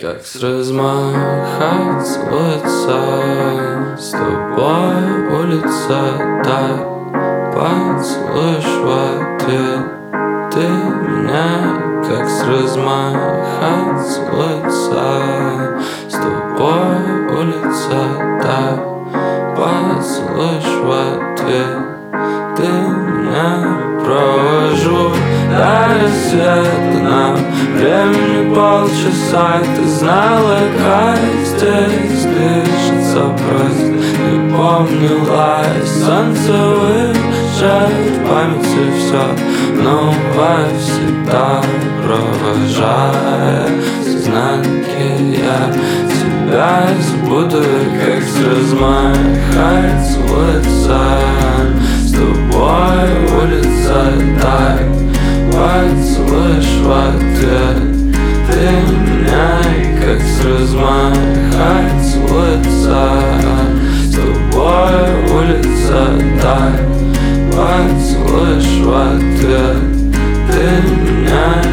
Как с размаха целуется с тобой улица, так поцелуешь в ответ ты меня. Как с размаха целуется с тобой улица, так поцелуешь в ответ ты меня. Провожу до рассвета, нам времени полчаса. Ты знала, как здесь дышится просто. Не помнила, солнце выезжает в памяти все новое всегда. Провожая с изнанки, я тебя забуду. Как с размаха целуется с тобой улица, так поцелуешь в ответ ты меня. И как с размаха целуется с тобой улица, так поцелуешь в ответ ты меня.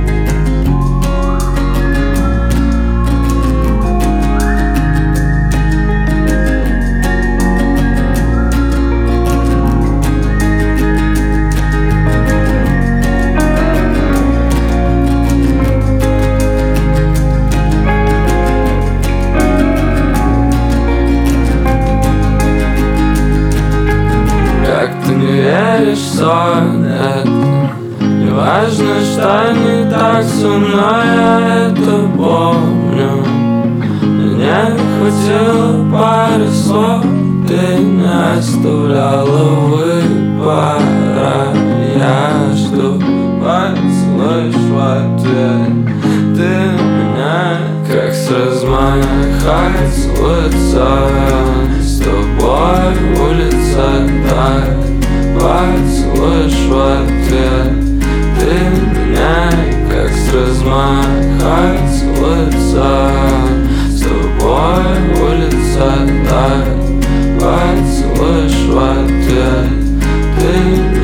Ты не веришь в сон, это не важно, что не так со мной, я это помню. Мне хватило пары слов, ты не оставляла выбора. Я жду, поцелуешь в ответ ты меня. Как с размаха целуется с тобой улица, так поцелуешь в ответ ты меня. И как с размаха целуется с тобой улица, так поцелуешь в ответ ты меня.